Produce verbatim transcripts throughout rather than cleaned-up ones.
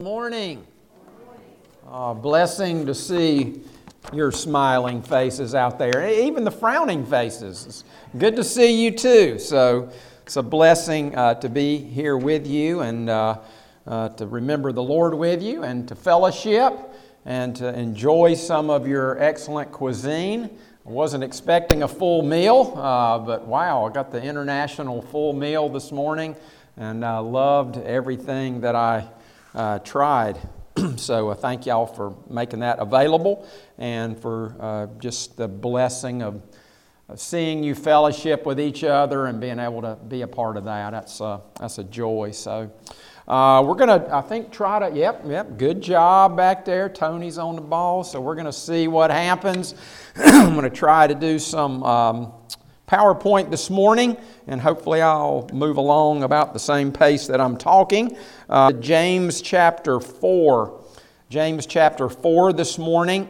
Morning. Uh, blessing to see your smiling faces out there, even the frowning faces. It's good to see you too. So it's a blessing uh, to be here with you and uh, uh, to remember the Lord with you and to fellowship and to enjoy some of your excellent cuisine. I wasn't expecting a full meal, uh, but wow, I got the international full meal this morning and I loved everything that I Uh, tried. So uh, thank y'all for making that available and for uh, just the blessing of, of seeing you fellowship with each other and being able to be a part of that. That's uh, that's a joy. So uh, we're gonna, I think, try to. Yep, yep. Good job back there. Tony's on the ball. So we're gonna see what happens. I'm gonna try to do some Um, PowerPoint this morning, and hopefully I'll move along about the same pace that I'm talking. Uh, James chapter four. James chapter four this morning.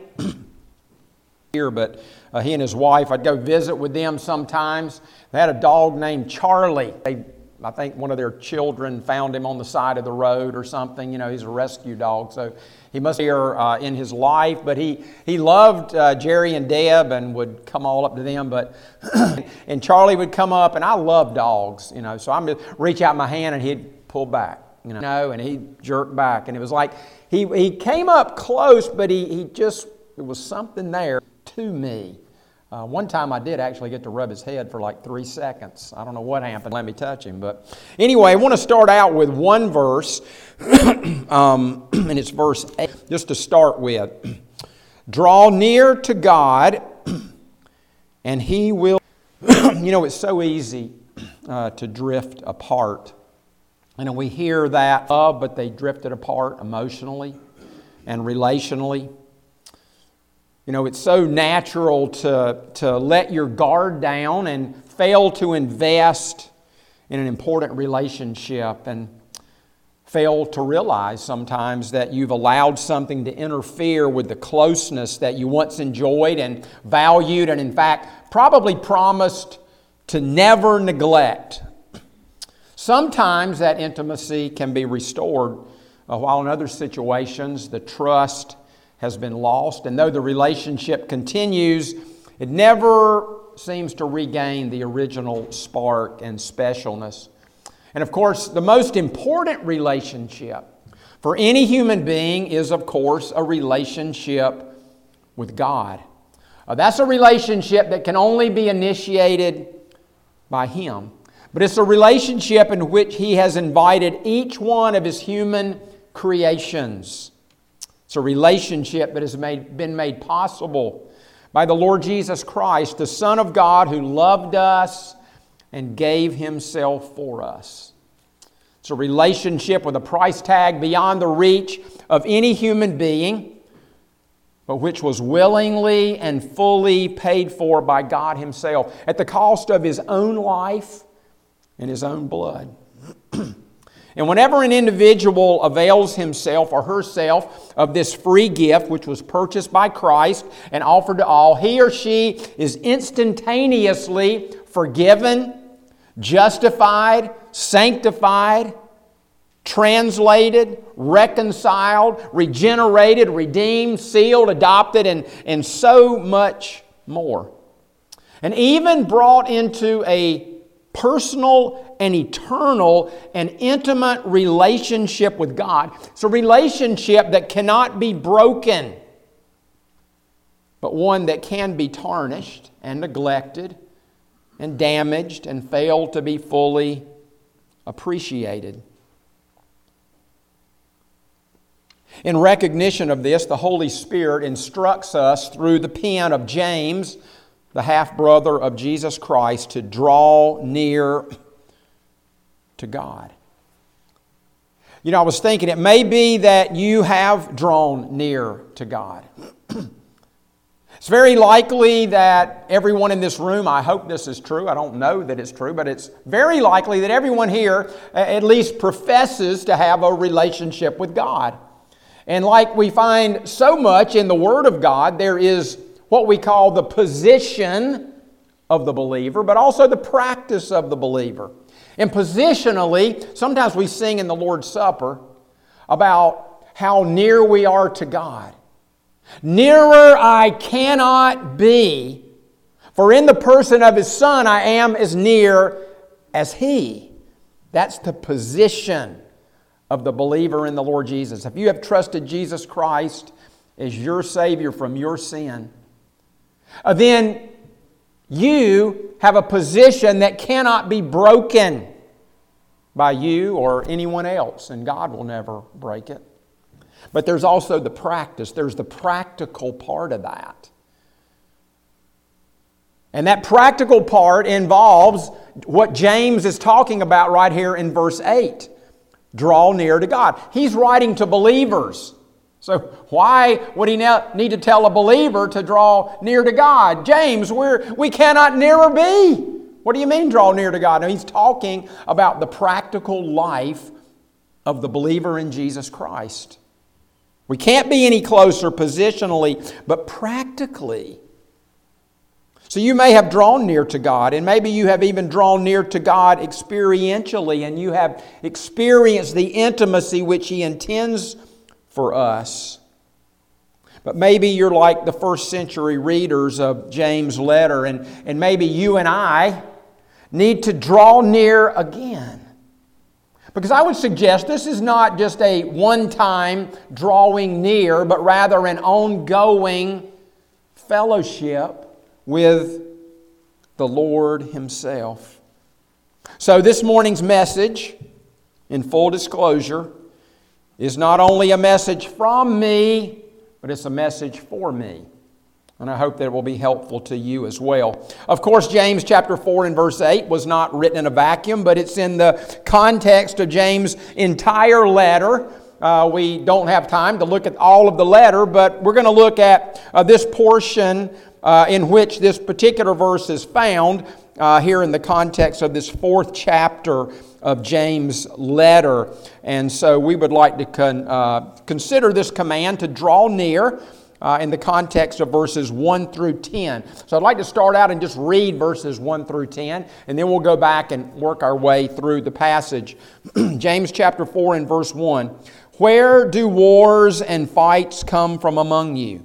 Here, but uh, he and his wife, I'd go visit with them sometimes. They had a dog named Charlie. They, I think one of their children found him on the side of the road or something. You know, he's a rescue dog, so he must be here uh, in his life. But he he loved uh, Jerry and Deb and would come all up to them. But and Charlie would come up, and I love dogs, you know. So I'm just reach out my hand, and he'd pull back, you know, and he'd jerk back, and it was like he he came up close, but he he just there was something there to me. Uh, one time I did actually get to rub his head for like three seconds. I don't know what happened. Let me touch him. But anyway, I want to start out with one verse, um, and it's verse eight, just to start with. Draw near to God, and He will... You know, it's so easy uh, to drift apart. And we hear that love, but they drifted apart emotionally and relationally. You know, it's so natural to, to let your guard down and fail to invest in an important relationship and fail to realize sometimes that you've allowed something to interfere with the closeness that you once enjoyed and valued and, in fact, probably promised to never neglect. Sometimes that intimacy can be restored, uh, while in other situations the trust has been lost, and though the relationship continues, it never seems to regain the original spark and specialness. And of course, the most important relationship for any human being is, of course, a relationship with God. Uh, that's a relationship that can only be initiated by Him. But it's a relationship in which He has invited each one of His human creations. It's a relationship that has made, been made possible by the Lord Jesus Christ, the Son of God who loved us and gave Himself for us. It's a relationship with a price tag beyond the reach of any human being, but which was willingly and fully paid for by God Himself at the cost of His own life and His own blood. And whenever an individual avails himself or herself of this free gift, which was purchased by Christ and offered to all, he or she is instantaneously forgiven, justified, sanctified, translated, reconciled, regenerated, redeemed, sealed, adopted, and, and so much more. And even brought into a personal and eternal and intimate relationship with God. It's a relationship that cannot be broken, but one that can be tarnished and neglected and damaged and fail to be fully appreciated. In recognition of this, the Holy Spirit instructs us through the pen of James, the half-brother of Jesus Christ, to draw near to God. You know, I was thinking it may be that you have drawn near to God. It's very likely that everyone in this room, I hope this is true, I don't know that it's true, but it's very likely that everyone here at least professes to have a relationship with God. And like we find so much in the Word of God, there is what we call the position of the believer, but also the practice of the believer. And positionally, sometimes we sing in the Lord's Supper about how near we are to God. Nearer I cannot be, for in the person of His Son I am as near as He. That's the position of the believer in the Lord Jesus. If you have trusted Jesus Christ as your Savior from your sin, then you have a position that cannot be broken by you or anyone else, and God will never break it. But there's also the practice. There's the practical part of that. And that practical part involves what James is talking about right here in verse eight. Draw near to God. He's writing to believers. So why would he need to tell a believer to draw near to God? James, we're, we cannot nearer be. What do you mean draw near to God? Now, he's talking about the practical life of the believer in Jesus Christ. We can't be any closer positionally, but practically. So you may have drawn near to God, and maybe you have even drawn near to God experientially, and you have experienced the intimacy which He intends for us. But maybe you're like the first century readers of James' letter, and, and maybe you and I need to draw near again. Because I would suggest this is not just a one-time drawing near, but rather an ongoing fellowship with the Lord Himself. So this morning's message, in full disclosure, is not only a message from me, but it's a message for me. And I hope that it will be helpful to you as well. Of course, James chapter four and verse eight was not written in a vacuum, but it's in the context of James' entire letter. Uh, we don't have time to look at all of the letter, but we're going to look at uh, this portion uh, in which this particular verse is found uh, here in the context of this fourth chapter of James' letter. And so we would like to con, uh, consider this command to draw near uh, in the context of verses one through ten. So I'd like to start out and just read verses one through ten, and then we'll go back and work our way through the passage. James chapter four and verse one. Where do wars and fights come from among you?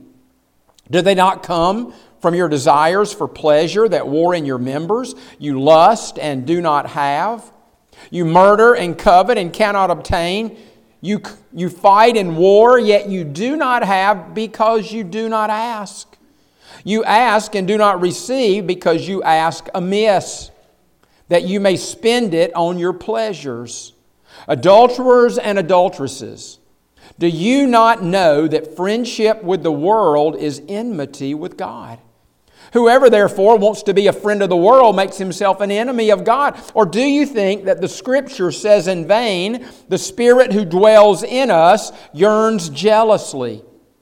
Do they not come from your desires for pleasure that war in your members? You lust and do not have. You murder and covet and cannot obtain. You, you fight and war, yet you do not have because you do not ask. You ask and do not receive because you ask amiss, that you may spend it on your pleasures. Adulterers and adulteresses, do you not know that friendship with the world is enmity with God? Whoever therefore wants to be a friend of the world makes himself an enemy of God. Or do you think that the Scripture says in vain, the Spirit who dwells in us yearns jealously,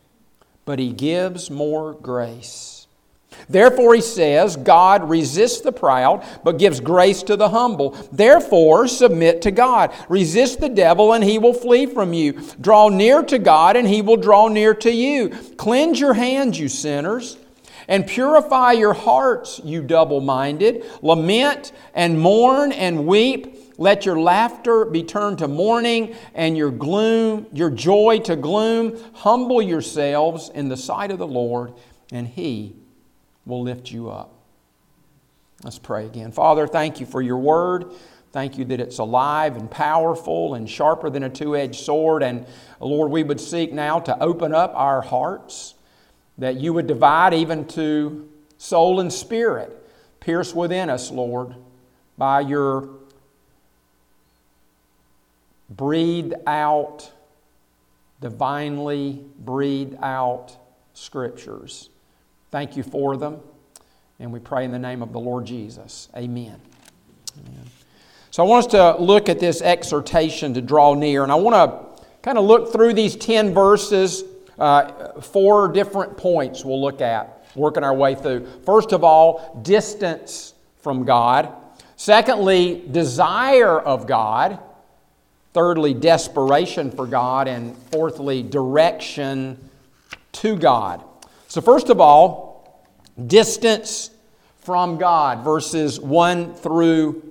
but He gives more grace? Therefore He says, God resists the proud, but gives grace to the humble. Therefore submit to God. Resist the devil, and he will flee from you. Draw near to God, and He will draw near to you. Cleanse your hands, you sinners, and purify your hearts, you double-minded. Lament and mourn and weep. Let your laughter be turned to mourning, and your gloom, your joy to gloom. Humble yourselves in the sight of the Lord, and He will lift you up. Let's pray again. Father, thank You for Your Word. Thank You that it's alive and powerful and sharper than a two-edged sword. And Lord, we would seek now to open up our hearts, that You would divide even to soul and spirit. Pierce within us, Lord, by Your breathed out, divinely breathed out Scriptures. Thank You for them, and we pray in the name of the Lord Jesus. Amen. Amen. So I want us to look at this exhortation to draw near, and I want to kind of look through these ten verses. Uh, four different points we'll look at, working our way through. First of all, distance from God. Secondly, desire of God. Thirdly, desperation for God. And fourthly, direction to God. So first of all, distance from God, verses one through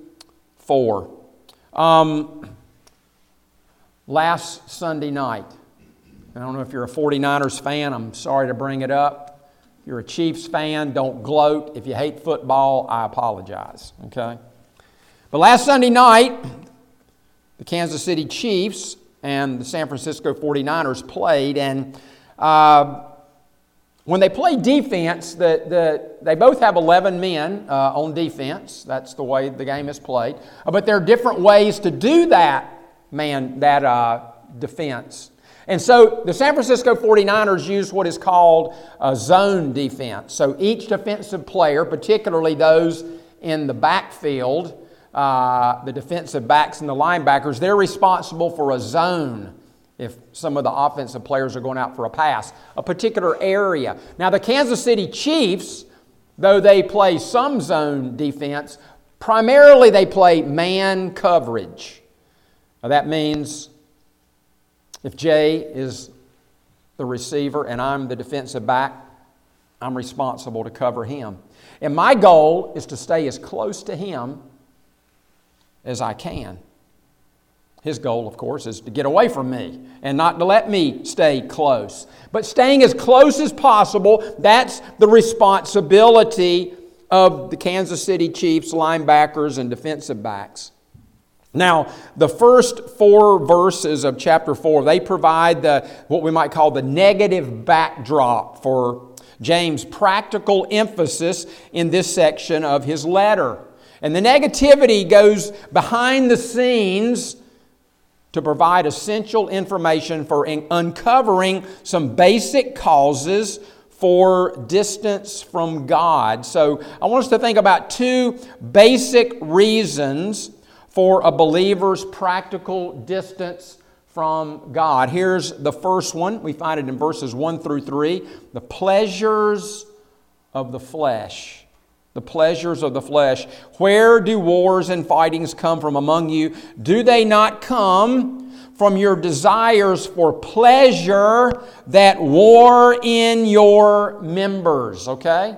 four. Um, last Sunday night, I don't know if you're a forty-niners fan, I'm sorry to bring it up. If you're a Chiefs fan, don't gloat. If you hate football, I apologize, okay? But last Sunday night, the Kansas City Chiefs and the San Francisco forty-niners played, and uh, when they play defense, the, the, they both have eleven men uh, on defense. That's the way the game is played. Uh, but there are different ways to do that, man, that uh, defense. And so the San Francisco forty-niners use what is called a zone defense. So each defensive player, particularly those in the backfield, uh, the defensive backs and the linebackers, they're responsible for a zone. If some of the offensive players are going out for a pass, a particular area. Now the Kansas City Chiefs, though they play some zone defense, primarily they play man coverage. Now that means if Jay is the receiver and I'm the defensive back, I'm responsible to cover him. And my goal is to stay as close to him as I can. His goal, of course, is to get away from me and not to let me stay close. But staying as close as possible, that's the responsibility of the Kansas City Chiefs linebackers and defensive backs. Now, the first four verses of chapter four, they provide the what we might call the negative backdrop for James' practical emphasis in this section of his letter. And the negativity goes behind the scenes to provide essential information for uncovering some basic causes for distance from God. So I want us to think about two basic reasons for a believer's practical distance from God. Here's the first one. We find it in verses one through three. The pleasures of the flesh. The pleasures of the flesh. Where do wars and fightings come from among you? Do they not come from your desires for pleasure that war in your members? Okay?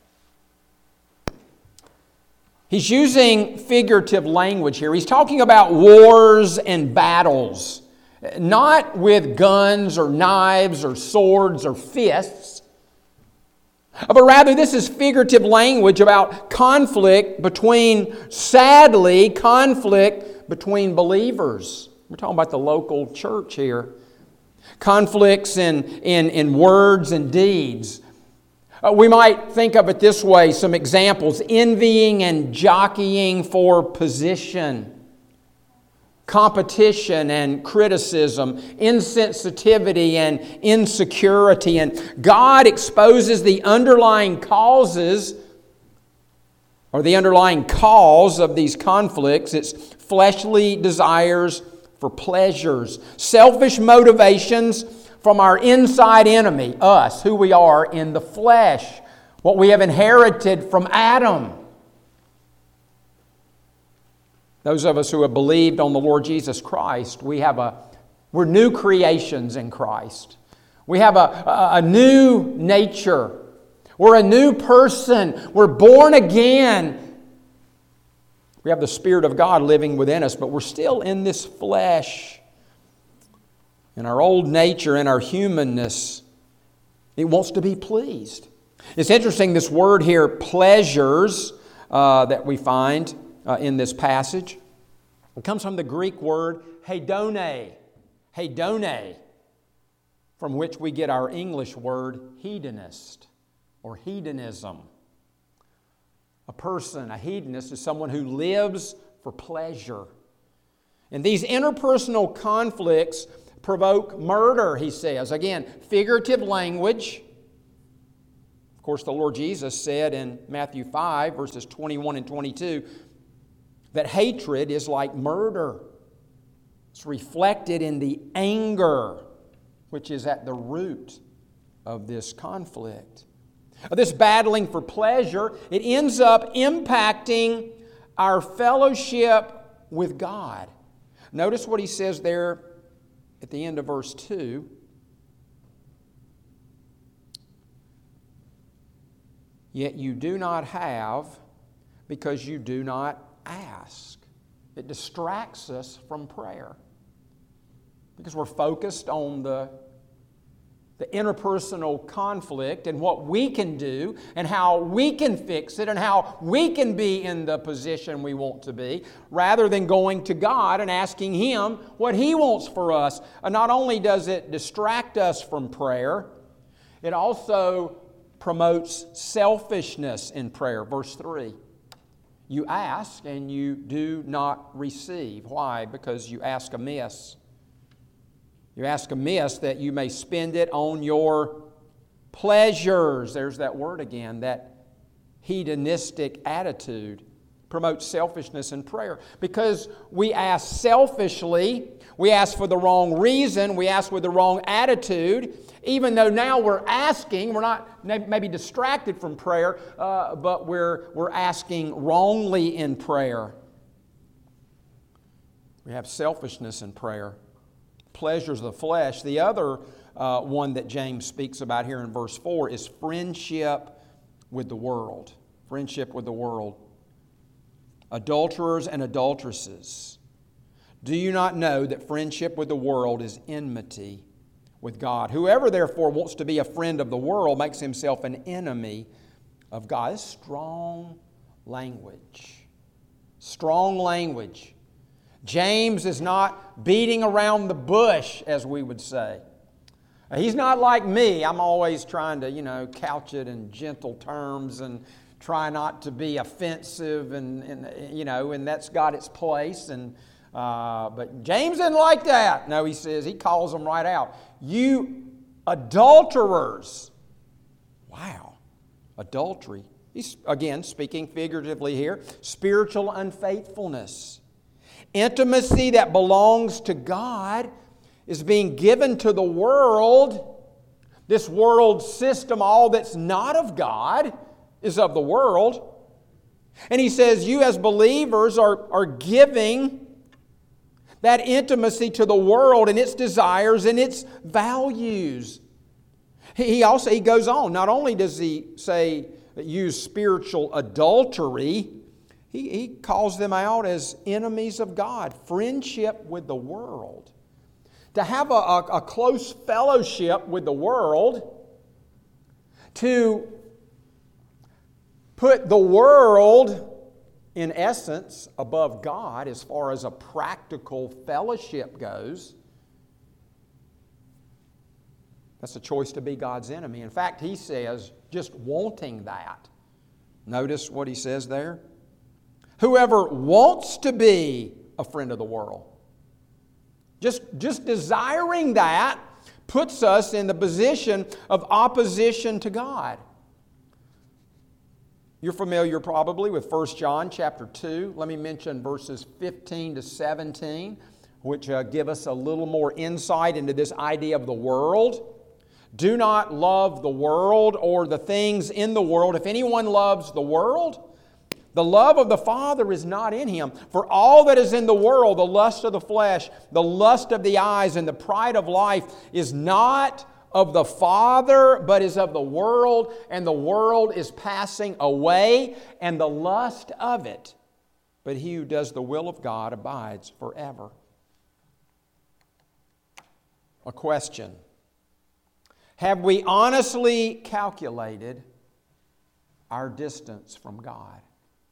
He's using figurative language here. He's talking about wars and battles. Not with guns or knives or swords or fists. But rather, this is figurative language about conflict between, sadly, conflict between believers. We're talking about the local church here. Conflicts in, in, in words and deeds. Uh, we might think of it this way, some examples. Envying and jockeying for position. Competition and criticism, insensitivity and insecurity. And God exposes the underlying causes or the underlying cause of these conflicts. It's fleshly desires for pleasures, selfish motivations from our inside enemy, us, who we are in the flesh, what we have inherited from Adam. Those of us who have believed on the Lord Jesus Christ, we have a, we're new creations in Christ. We have a, a, a new nature. We're a new person. We're born again. We have the Spirit of God living within us, but we're still in this flesh. In our old nature, in our humanness, it wants to be pleased. It's interesting, this word here, pleasures, uh, that we find Uh, in this passage. It comes from the Greek word hedone, hedone, from which we get our English word hedonist or hedonism. A person, a hedonist, is someone who lives for pleasure. And these interpersonal conflicts provoke murder, he says. Again, figurative language. Of course, the Lord Jesus said in Matthew five, verses twenty-one and twenty-two, that hatred is like murder. It's reflected in the anger, which is at the root of this conflict. This battling for pleasure, it ends up impacting our fellowship with God. Notice what he says there at the end of verse two. Yet you do not have because you do not ask. It distracts us from prayer because we're focused on the the interpersonal conflict and what we can do and how we can fix it and how we can be in the position we want to be, rather than going to God and asking Him what He wants for us. And not only does it distract us from prayer, it also promotes selfishness in prayer. Verse three, you ask and you do not receive. Why? Because you ask amiss. You ask amiss that you may spend it on your pleasures. There's that word again, that hedonistic attitude. Promotes selfishness in prayer. Because we ask selfishly, we ask for the wrong reason, we ask with the wrong attitude, even though now we're asking, we're not maybe distracted from prayer, uh, but we're, we're asking wrongly in prayer. We have selfishness in prayer. Pleasures of the flesh. The other uh, one that James speaks about here in verse four is friendship with the world. Friendship with the world. Adulterers and adulteresses. Do you not know that friendship with the world is enmity with God? Whoever therefore wants to be a friend of the world makes himself an enemy of God. It's strong language. Strong language. James is not beating around the bush, as we would say. He's not like me. I'm always trying to, you know, couch it in gentle terms and try not to be offensive, and, and you know, and that's got its place. And uh, but James isn't like that. No, he says, he calls them right out. You adulterers. Wow, adultery. He's, again, speaking figuratively here. Spiritual unfaithfulness. Intimacy that belongs to God is being given to the world. This world system, all that's not of God, is of the world. And he says, you as believers are, are giving that intimacy to the world and its desires and its values. He also he goes on. Not only does he say, use spiritual adultery, He, he calls them out as enemies of God. Friendship with the world. To have a, a, a close fellowship with the world, to put the world, in essence, above God as far as a practical fellowship goes, that's a choice to be God's enemy. In fact, he says, just wanting that. Notice what he says there. Whoever wants to be a friend of the world. Just, just desiring that puts us in the position of opposition to God. You're familiar probably with First John chapter two. Let me mention verses fifteen to seventeen, which uh, give us a little more insight into this idea of the world. Do not love the world or the things in the world. If anyone loves the world, the love of the Father is not in him. For all that is in the world, the lust of the flesh, the lust of the eyes, and the pride of life is not of the Father, but is of the world, and the world is passing away, and the lust of it. But he who does the will of God abides forever. A question. Have we honestly calculated our distance from God?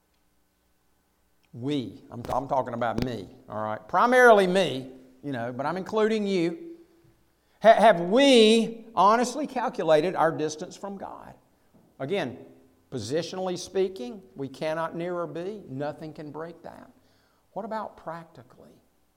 We. I'm, I'm talking about me, all right? Primarily me, you know, but I'm including you. Ha- have we honestly calculated our distance from God? Again, positionally speaking, we cannot near or be. Nothing can break that. What about practically?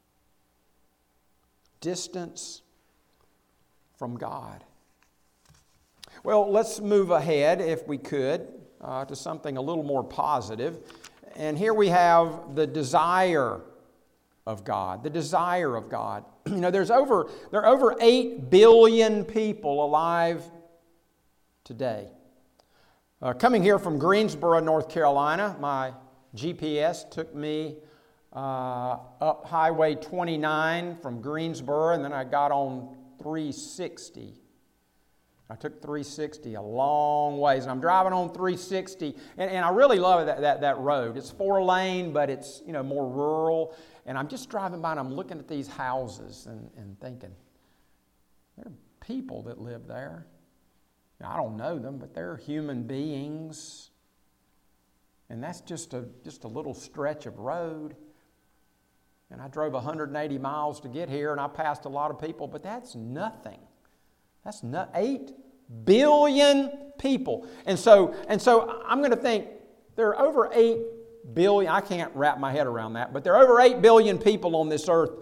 Distance from God. Well, let's move ahead, if we could, uh, to something a little more positive. And here we have the desire of God. The desire of God. You know, there's over, there are over eight billion people alive today. Uh, coming here from Greensboro, North Carolina, my G P S took me uh, up Highway twenty-nine from Greensboro, and then I got on three sixty. I took three sixty a long ways, and I'm driving on three sixty, and, and I really love that, that, that road. It's four lane, but it's, you know, more rural, and I'm just driving by and I'm looking at these houses and, and thinking, they're people that live there. Now, I don't know them, but they're human beings. And that's just a, just a little stretch of road. And I drove one hundred eighty miles to get here, and I passed a lot of people, but that's nothing. That's not eight billion people. And so, and so I'm going to think there are over eight billion, I can't wrap my head around that, but there are over eight billion people on this earth.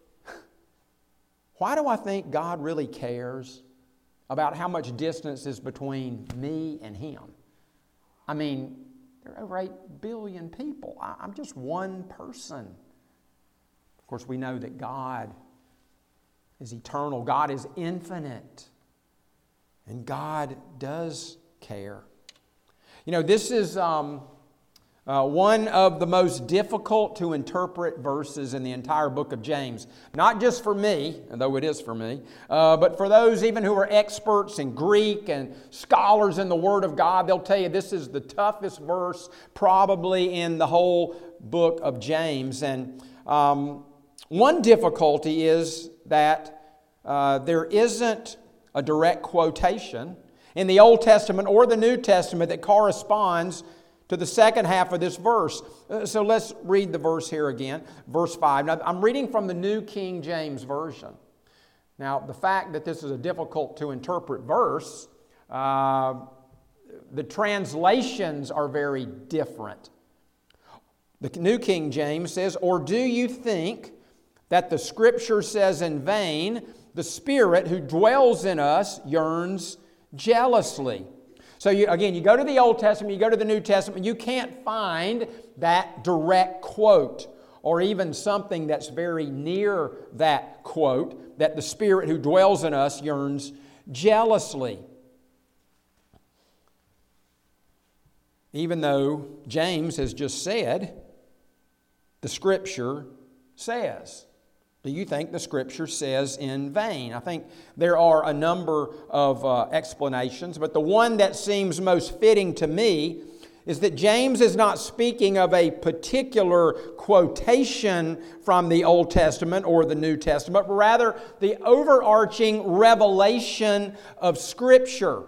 Why do I think God really cares about how much distance is between me and Him? I mean, there are over eight billion people. I, I'm just one person. Of course, we know that God is eternal. God is infinite. And God does care. You know, this is um, uh, one of the most difficult to interpret verses in the entire book of James. Not just for me, though it is for me, uh, but for those even who are experts in Greek and scholars in the Word of God. They'll tell you this is the toughest verse probably in the whole book of James. And um, one difficulty is that uh, there isn't a direct quotation in the Old Testament or the New Testament that corresponds to the second half of this verse. Uh, so let's read the verse here again, verse five. Now, I'm reading from the New King James Version. Now, the fact that this is a difficult to interpret verse, uh, the translations are very different. The New King James says, "Or do you think that the Scripture says in vain, the Spirit who dwells in us yearns jealously?" So you, again, you go to the Old Testament, you go to the New Testament, you can't find that direct quote or even something that's very near that quote, that the Spirit who dwells in us yearns jealously. Even though James has just said, the Scripture says. Do you think the Scripture says in vain? I think there are a number of uh, explanations, but the one that seems most fitting to me is that James is not speaking of a particular quotation from the Old Testament or the New Testament, but rather the overarching revelation of Scripture.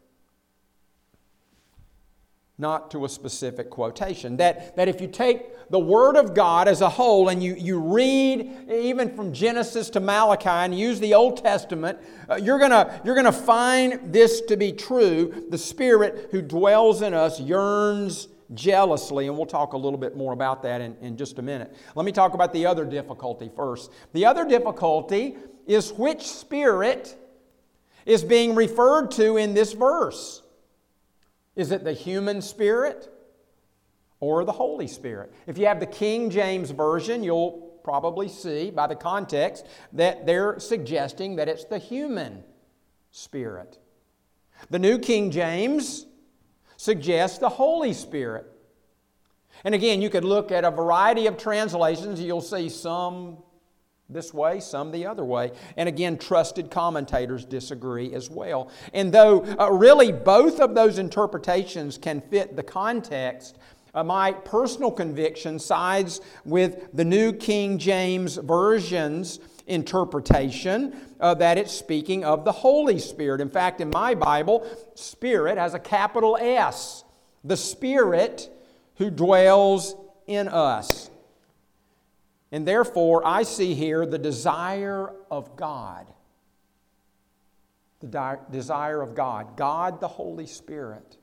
Not to a specific quotation. That, that if you take the Word of God as a whole and you, you read even from Genesis to Malachi and use the Old Testament, uh, you're gonna, you're gonna find this to be true. The Spirit who dwells in us yearns jealously, and we'll talk a little bit more about that in, in just a minute. Let me talk about the other difficulty first. The other difficulty is which Spirit is being referred to in this verse. Is it the human spirit or the Holy Spirit? If you have the King James Version, you'll probably see by the context that they're suggesting that it's the human spirit. The New King James suggests the Holy Spirit. And again, you could look at a variety of translations. You'll see some this way, some the other way. And again, trusted commentators disagree as well. And though uh, really both of those interpretations can fit the context, uh, my personal conviction sides with the New King James Version's interpretation uh, that it's speaking of the Holy Spirit. In fact, in my Bible, Spirit has a capital S. The Spirit who dwells in us. And therefore, I see here the desire of God. The di- desire of God. God the Holy Spirit.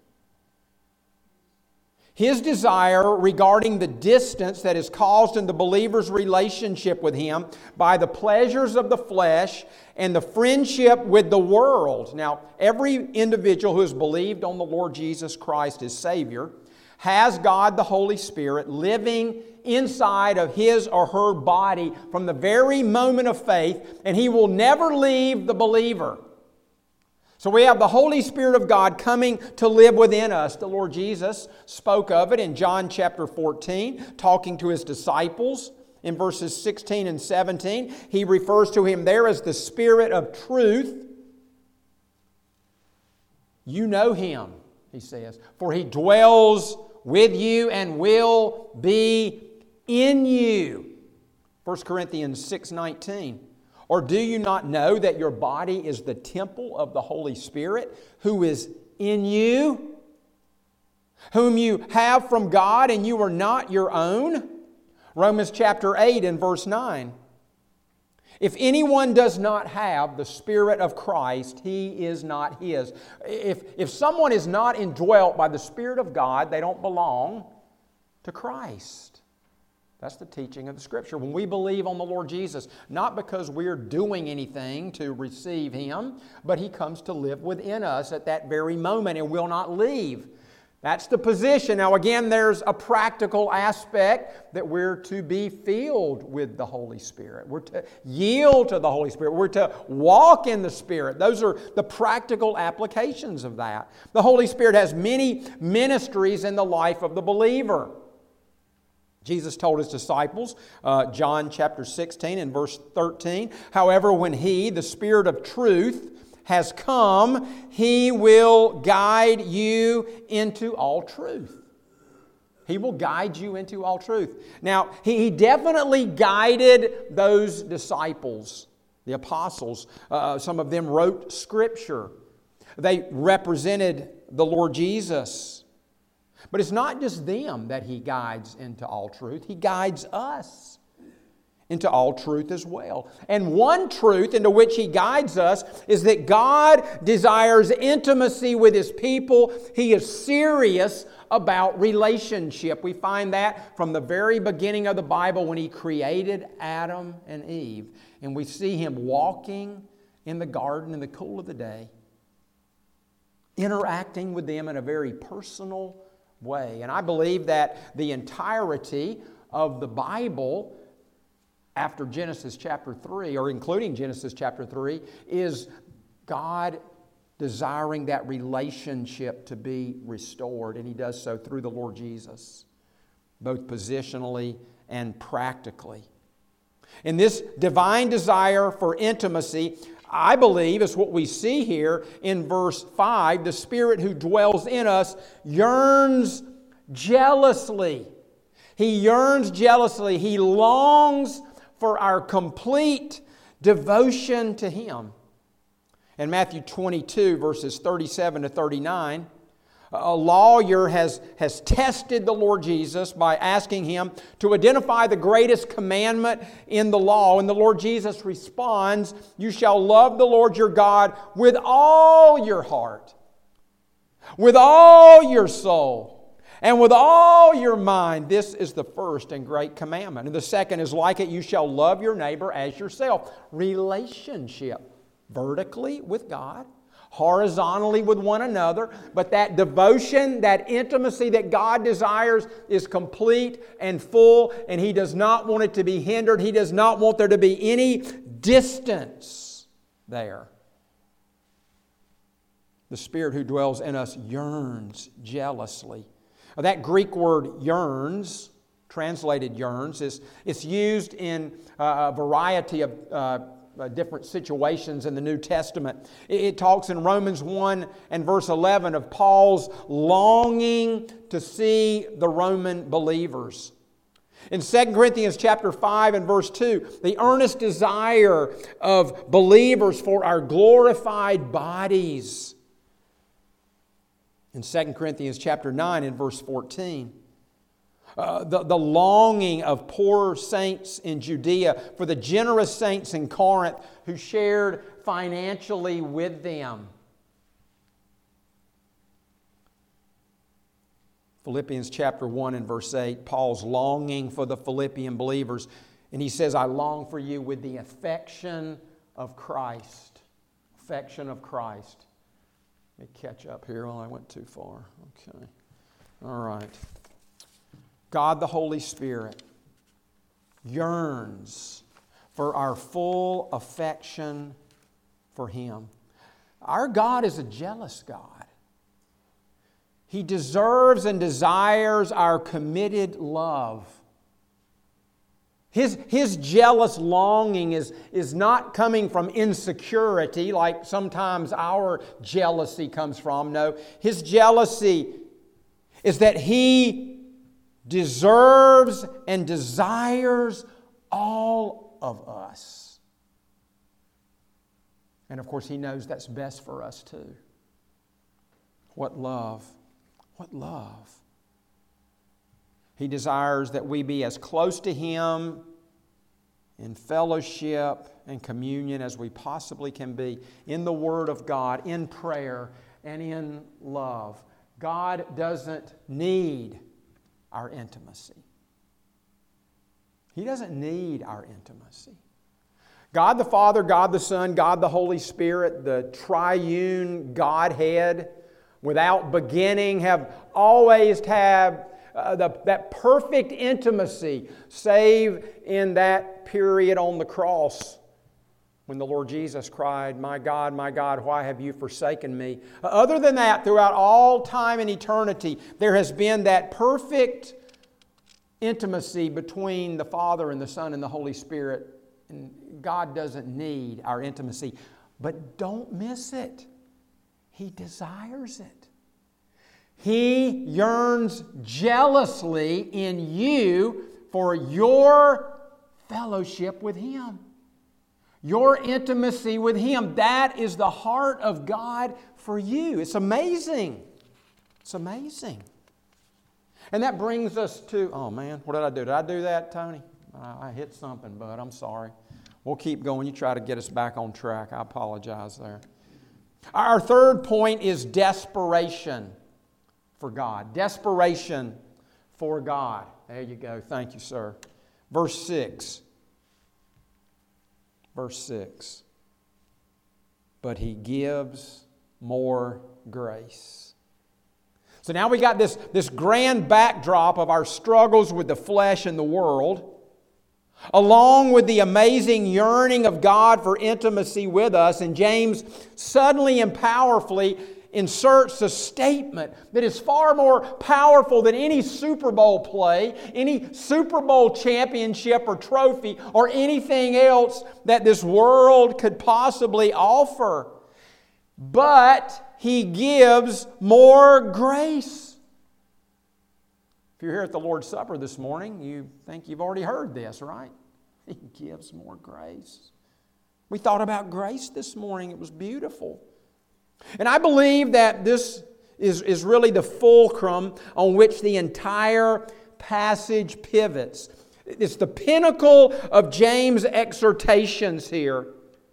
His desire regarding the distance that is caused in the believer's relationship with Him by the pleasures of the flesh and the friendship with the world. Now, every individual who has believed on the Lord Jesus Christ as Savior has God the Holy Spirit living inside of his or her body from the very moment of faith, and He will never leave the believer. So we have the Holy Spirit of God coming to live within us. The Lord Jesus spoke of it in John chapter fourteen, talking to His disciples in verses sixteen and seventeen. He refers to Him there as the Spirit of truth. You know Him, He says, for He dwells with you and will be in you. First Corinthians six nineteen. Or do you not know that your body is the temple of the Holy Spirit who is in you, whom you have from God, and you are not your own? Romans chapter eight and verse nine. If anyone does not have the Spirit of Christ, he is not his. If, if someone is not indwelt by the Spirit of God, they don't belong to Christ. That's the teaching of the Scripture. When we believe on the Lord Jesus, not because we're doing anything to receive Him, but He comes to live within us at that very moment and will not leave. That's the position. Now again, there's a practical aspect that we're to be filled with the Holy Spirit. We're to yield to the Holy Spirit. We're to walk in the Spirit. Those are the practical applications of that. The Holy Spirit has many ministries in the life of the believer. Jesus told His disciples, uh, John chapter sixteen and verse thirteen, however, when He, the Spirit of truth, has come, He will guide you into all truth. He will guide you into all truth. Now, He, he definitely guided those disciples, the apostles. Uh, some of them wrote Scripture. They represented the Lord Jesus. But it's not just them that He guides into all truth. He guides us into all truth as well. And one truth into which He guides us is that God desires intimacy with His people. He is serious about relationship. We find that from the very beginning of the Bible when He created Adam and Eve. And we see Him walking in the garden in the cool of the day, interacting with them in a very personal way. And I believe that the entirety of the Bible after Genesis chapter three, or including Genesis chapter three, is God desiring that relationship to be restored. And He does so through the Lord Jesus, both positionally and practically. And this divine desire for intimacy, I believe, is what we see here in verse five. The Spirit who dwells in us yearns jealously. He yearns jealously. He longs for our complete devotion to Him. In Matthew twenty-two, verses thirty-seven to thirty-nine, a lawyer has, has tested the Lord Jesus by asking Him to identify the greatest commandment in the law. And the Lord Jesus responds, "You shall love the Lord your God with all your heart, with all your soul, and with all your mind. This is the first and great commandment. And the second is like it, you shall love your neighbor as yourself." Relationship, vertically with God, horizontally with one another. But that devotion, that intimacy that God desires is complete and full, and He does not want it to be hindered. He does not want there to be any distance there. The Spirit who dwells in us yearns jealously. That Greek word yearns, translated yearns, is it's used in a variety of uh, different situations in the New Testament. It, it talks in Romans one and verse eleven of Paul's longing to see the Roman believers. In Second Corinthians chapter five and verse two, the earnest desire of believers for our glorified bodies. In Second Corinthians chapter nine and verse fourteen, uh, the, the longing of poor saints in Judea for the generous saints in Corinth who shared financially with them. Philippians chapter one and verse eight, Paul's longing for the Philippian believers. And he says, "I long for you with the affection of Christ." Affection of Christ. Let me catch up here. Well, I went too far. Okay. All right. God the Holy Spirit yearns for our full affection for Him. Our God is a jealous God. He deserves and desires our committed love. His, his jealous longing is, is not coming from insecurity like sometimes our jealousy comes from. No, His jealousy is that He deserves and desires all of us. And of course, He knows that's best for us too. What love. What love. He desires that we be as close to Him in fellowship and communion as we possibly can be, in the Word of God, in prayer, and in love. God doesn't need our intimacy. He doesn't need our intimacy. God the Father, God the Son, God the Holy Spirit, the triune Godhead, without beginning, have always had uh, the, that perfect intimacy, save in that period on the cross when the Lord Jesus cried, "My God, my God, why have you forsaken me?" Other than that, throughout all time and eternity, there has been that perfect intimacy between the Father and the Son and the Holy Spirit. And God doesn't need our intimacy. But don't miss it. He desires it. He yearns jealously in you for your fellowship with Him. Your intimacy with Him. That is the heart of God for you. It's amazing. It's amazing. And that brings us to, oh man, what did I do? Did I do that, Tony? I hit something, bud. I'm sorry. We'll keep going. You try to get us back on track. I apologize there. Our third point is desperation for God. Desperation for God. There you go. Thank you, sir. Verse six. Verse six. But He gives more grace. So now we got this, this grand backdrop of our struggles with the flesh and the world, along with the amazing yearning of God for intimacy with us. And James suddenly and powerfully inserts a statement that is far more powerful than any Super Bowl play, any Super Bowl championship or trophy, or anything else that this world could possibly offer. But He gives more grace. If you're here at the Lord's Supper this morning, you think you've already heard this, right? He gives more grace. We thought about grace this morning. It was beautiful. And I believe that this is, is really the fulcrum on which the entire passage pivots. It's the pinnacle of James' exhortations here.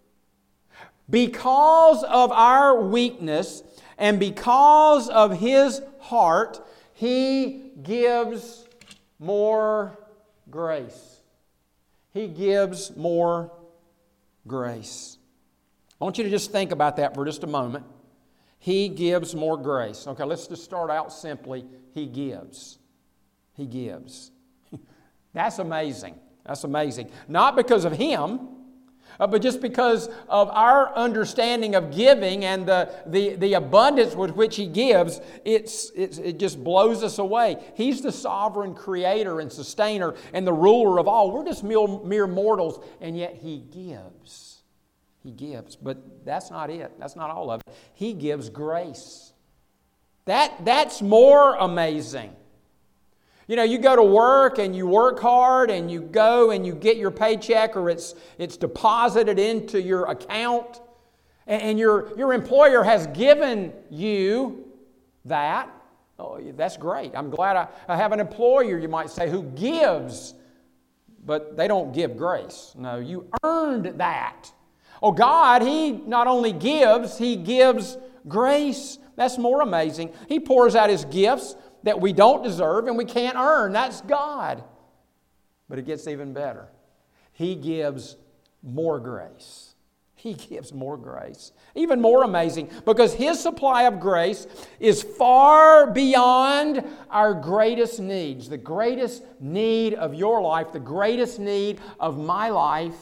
Because of our weakness and because of His heart, He gives more grace. He gives more grace. I want you to just think about that for just a moment. He gives more grace. Okay, let's just start out simply. He gives. He gives. That's amazing. That's amazing. Not because of Him, Uh, but just because of our understanding of giving and the, the, the abundance with which He gives, it's, it's, it just blows us away. He's the sovereign creator and sustainer and the ruler of all. We're just mere, mere mortals, and yet He gives. He gives. But that's not it. That's not all of it. He gives grace. That, that's more amazing. You know, you go to work and you work hard and you go and you get your paycheck, or it's it's deposited into your account, and your, your employer has given you that. Oh, that's great. I'm glad I, I have an employer, you might say, who gives, but they don't give grace. No, you earned that. Oh, God, He not only gives, He gives grace. That's more amazing. He pours out His gifts that we don't deserve and we can't earn. That's God. But it gets even better. He gives more grace. He gives more grace. Even more amazing, because His supply of grace is far beyond our greatest needs. The greatest need of your life, the greatest need of my life.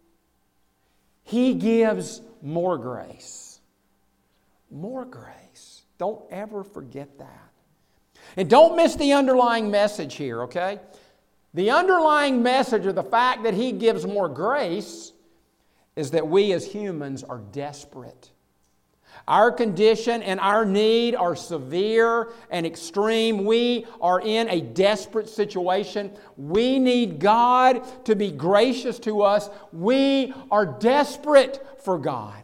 He gives more grace. More grace. Don't ever forget that. And don't miss the underlying message here, okay? The underlying message of the fact that He gives more grace is that we as humans are desperate. Our condition and our need are severe and extreme. We are in a desperate situation. We need God to be gracious to us. We are desperate for God.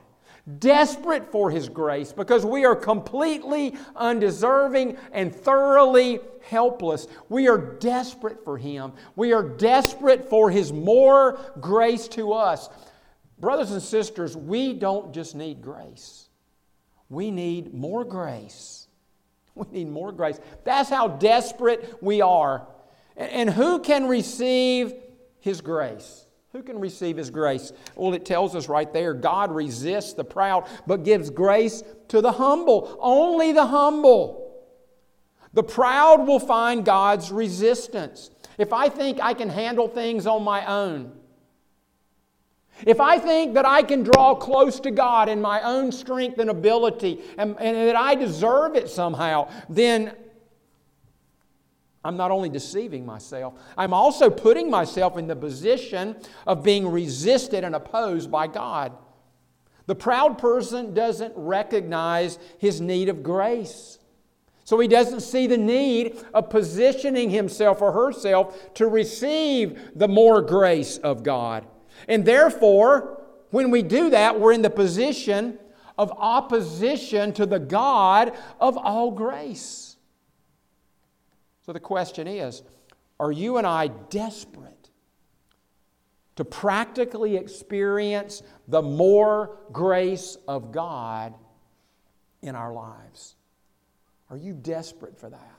Desperate for His grace because we are completely undeserving and thoroughly helpless. We are desperate for Him. We are desperate for His more grace to us. Brothers and sisters, we don't just need grace. We need more grace. We need more grace. That's how desperate we are. And who can receive His grace? Who can receive His grace? Well, it tells us right there, God resists the proud, but gives grace to the humble. Only the humble. The proud will find God's resistance. If I think I can handle things on my own, if I think that I can draw close to God in my own strength and ability, and, and that I deserve it somehow, then I'm not only deceiving myself, I'm also putting myself in the position of being resisted and opposed by God. The proud person doesn't recognize his need of grace. So he doesn't see the need of positioning himself or herself to receive the more grace of God. And therefore, when we do that, we're in the position of opposition to the God of all grace. So the question is, are you and I desperate to practically experience the more grace of God in our lives? Are you desperate for that?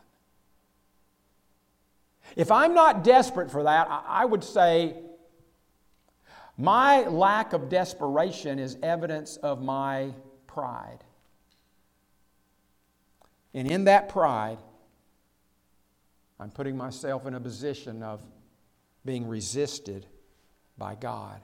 If I'm not desperate for that, I would say my lack of desperation is evidence of my pride. And in that pride, I'm putting myself in a position of being resisted by God.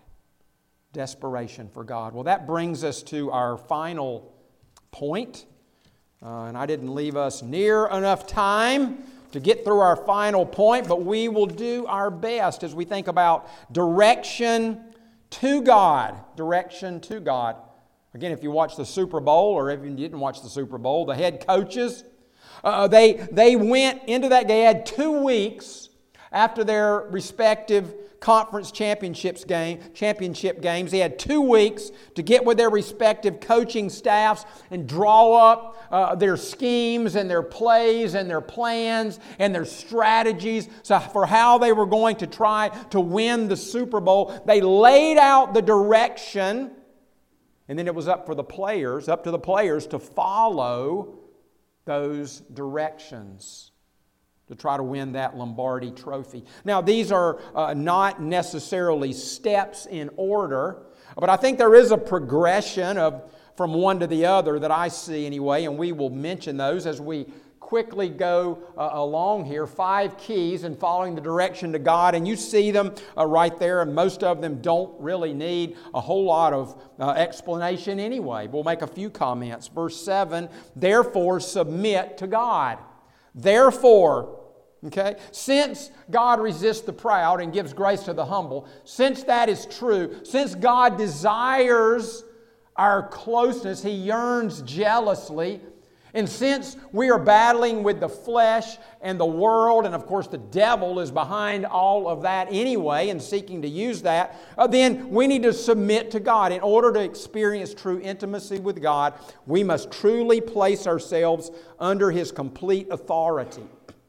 Desperation for God. Well, that brings us to our final point. Uh, and I didn't leave us near enough time to get through our final point, but we will do our best as we think about direction to God. Direction to God. Again, if you watch the Super Bowl, or if you didn't watch the Super Bowl, the head coaches, Uh, they, they went into that game, had two weeks after their respective conference championships game, championship games. They had two weeks to get with their respective coaching staffs and draw up uh, their schemes and their plays and their plans and their strategies so for how they were going to try to win the Super Bowl. They laid out the direction, and then it was up for the players, up to the players to follow those directions to try to win that Lombardi trophy. Now, these are uh, not necessarily steps in order, but I think there is a progression of from one to the other that I see anyway, and we will mention those as we quickly go uh, along here. Five keys in following the direction to God, and you see them uh, right there, and most of them don't really need a whole lot of uh, explanation anyway. We'll make a few comments. Verse seven, therefore submit to God. Therefore, okay, since God resists the proud and gives grace to the humble, since that is true, since God desires our closeness, He yearns jealously, and since we are battling with the flesh and the world, and of course the devil is behind all of that anyway and seeking to use that, uh, then we need to submit to God. In order to experience true intimacy with God, we must truly place ourselves under His complete authority.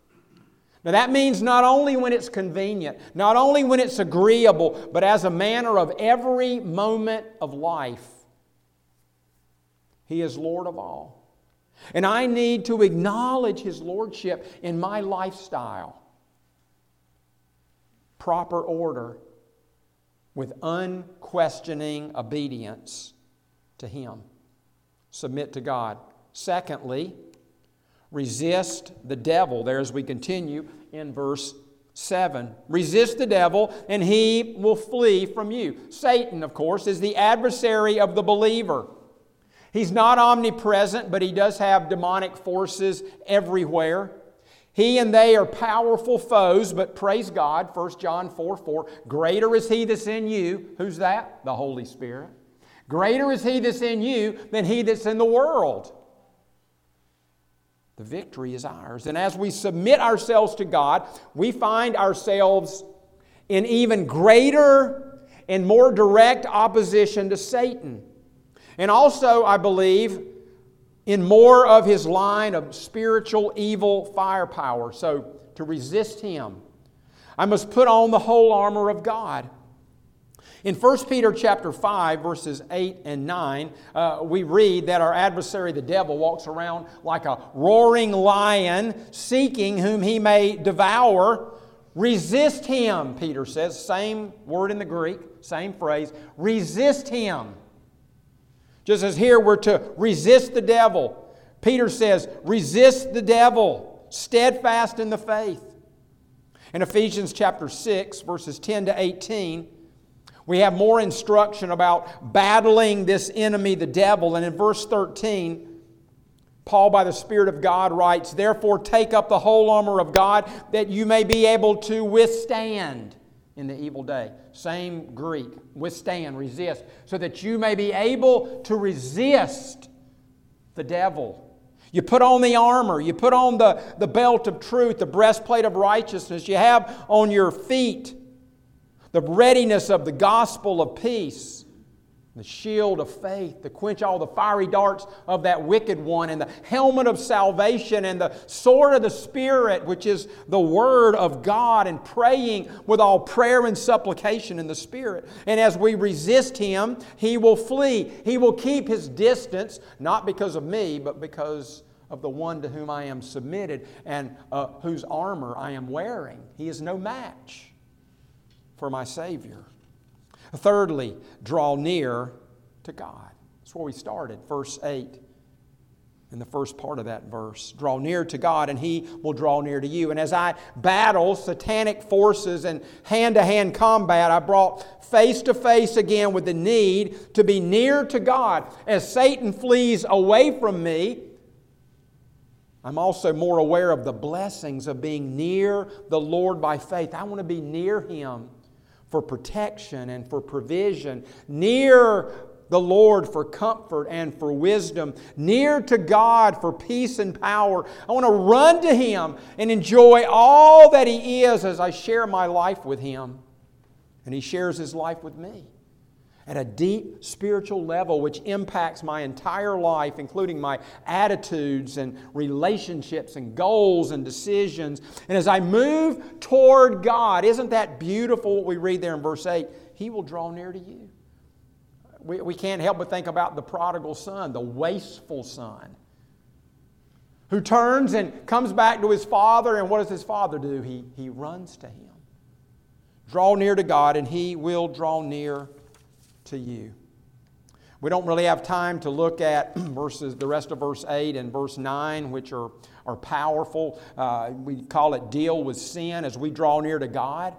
Now that means not only when it's convenient, not only when it's agreeable, but as a manner of every moment of life. He is Lord of all. And I need to acknowledge His lordship in my lifestyle. Proper order with unquestioning obedience to Him. Submit to God. Secondly, resist the devil. There as we continue in verse seven. Resist the devil and he will flee from you. Satan, of course, is the adversary of the believer. He's not omnipresent, but he does have demonic forces everywhere. He and they are powerful foes, but praise God, First John four four, greater is He that's in you. Who's that? The Holy Spirit. Greater is He that's in you than he that's in the world. The victory is ours. And as we submit ourselves to God, we find ourselves in even greater and more direct opposition to Satan. And also, I believe, in more of his line of spiritual evil firepower. So, to resist him, I must put on the whole armor of God. In First Peter chapter five, verses eight and nine, uh, we read that our adversary, the devil, walks around like a roaring lion, seeking whom he may devour. Resist him, Peter says. Same word in the Greek, same phrase. Resist him. Just as here we're to resist the devil, Peter says, resist the devil, steadfast in the faith. In Ephesians chapter six, verses ten to eighteen, we have more instruction about battling this enemy, the devil. And in verse thirteen, Paul, by the Spirit of God, writes, therefore take up the whole armor of God, that you may be able to withstand in the evil day. Same Greek, withstand, resist, so that you may be able to resist the devil. You put on the armor, you put on the, the belt of truth, the breastplate of righteousness, you have on your feet the readiness of the gospel of peace, the shield of faith to quench all the fiery darts of that wicked one, and the helmet of salvation, and the sword of the Spirit, which is the Word of God, and praying with all prayer and supplication in the Spirit. And as we resist him, he will flee. He will keep his distance, not because of me, but because of the one to whom I am submitted and uh, whose armor I am wearing. He is no match for my Savior. Thirdly, draw near to God. That's where we started, verse eight. In the first part of that verse, draw near to God and He will draw near to you. And as I battle satanic forces and hand-to-hand combat, I brought face to face again with the need to be near to God. As Satan flees away from me, I'm also more aware of the blessings of being near the Lord by faith. I want to be near Him for protection and for provision, near the Lord for comfort and for wisdom, near to God for peace and power. I want to run to Him and enjoy all that He is as I share my life with Him. And He shares His life with me at a deep spiritual level which impacts my entire life, including my attitudes and relationships and goals and decisions. And as I move toward God, isn't that beautiful what we read there in verse eight? He will draw near to you. We, we can't help but think about the prodigal son, the wasteful son, who turns and comes back to his father, and what does his father do? He, he runs to him. Draw near to God and He will draw near to you. We don't really have time to look at verses, the rest of verse eight and verse nine, which are, are powerful. Uh, we call it deal with sin as we draw near to God.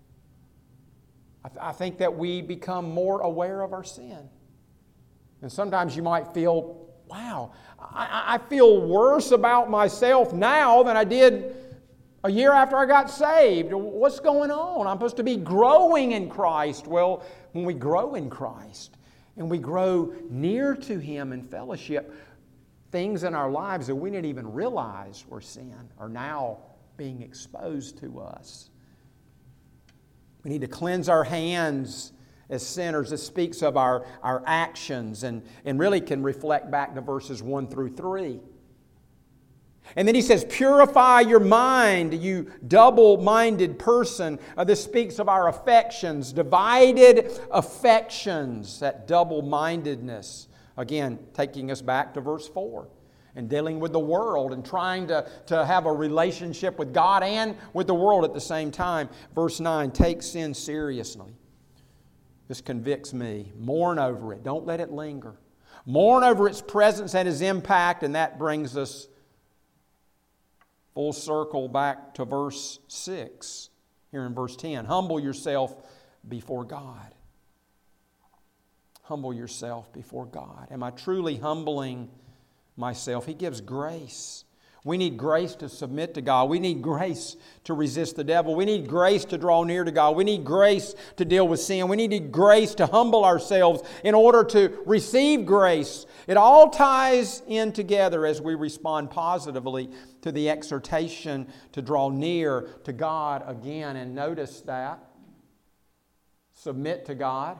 I, th- I think that we become more aware of our sin. And sometimes you might feel, wow, I, I feel worse about myself now than I did a year after I got saved. What's going on? I'm supposed to be growing in Christ. Well, when we grow in Christ and we grow near to Him in fellowship, things in our lives that we didn't even realize were sin are now being exposed to us. We need to cleanse our hands as sinners. This speaks of our, our actions and, and really can reflect back to verses one through three. And then he says, purify your mind, you double-minded person. Uh, this speaks of our affections, divided affections, that double-mindedness. Again, taking us back to verse four and dealing with the world and trying to, to have a relationship with God and with the world at the same time. Verse nine, take sin seriously. This convicts me. Mourn over it. Don't let it linger. Mourn over its presence and its impact, and that brings us full circle back to verse six, here in verse ten. Humble yourself before God. Humble yourself before God. Am I truly humbling myself? He gives grace. We need grace to submit to God. We need grace to resist the devil. We need grace to draw near to God. We need grace to deal with sin. We need grace to humble ourselves in order to receive grace. It all ties in together as we respond positively to the exhortation to draw near to God again. And notice that. Submit to God.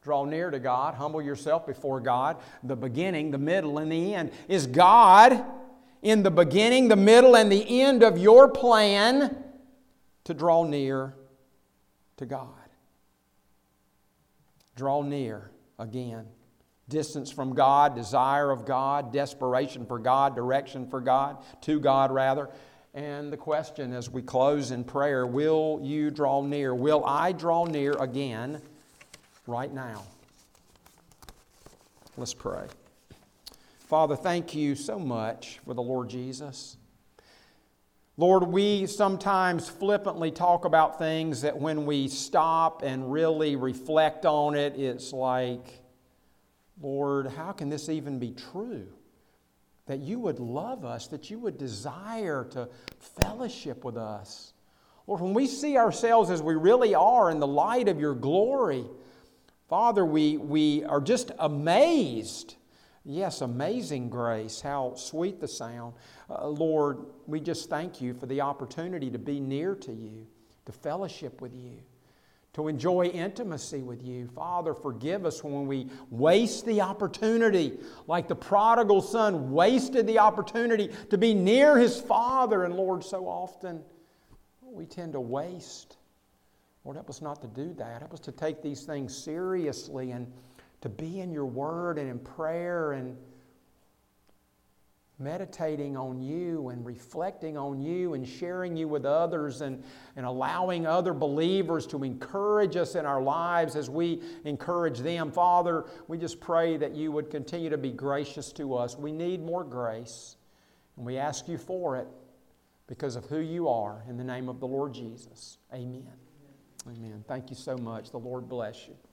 Draw near to God. Humble yourself before God. The beginning, the middle, and the end. Is God in the beginning, the middle, and the end of your plan to draw near to God? Draw near again. Distance from God, desire of God, desperation for God, direction for God, to God rather. And the question as we close in prayer, will you draw near? Will I draw near again right now? Let's pray. Father, thank you so much for the Lord Jesus. Lord, we sometimes flippantly talk about things that when we stop and really reflect on it, it's like, Lord, how can this even be true? That you would love us, that you would desire to fellowship with us. Lord, when we see ourselves as we really are in the light of your glory, Father, we, we are just amazed. Yes, amazing grace, how sweet the sound. Uh, Lord, we just thank you for the opportunity to be near to you, to fellowship with you, to enjoy intimacy with you. Father, forgive us when we waste the opportunity, like the prodigal son wasted the opportunity to be near his father. And Lord, so often we tend to waste. Lord, help us not to do that. Help us to take these things seriously and to be in your word and in prayer and meditating on you and reflecting on you and sharing you with others and, and allowing other believers to encourage us in our lives as we encourage them. Father, we just pray that you would continue to be gracious to us. We need more grace, and we ask you for it because of who you are. In the name of the Lord Jesus, amen. Amen. Thank you so much. The Lord bless you.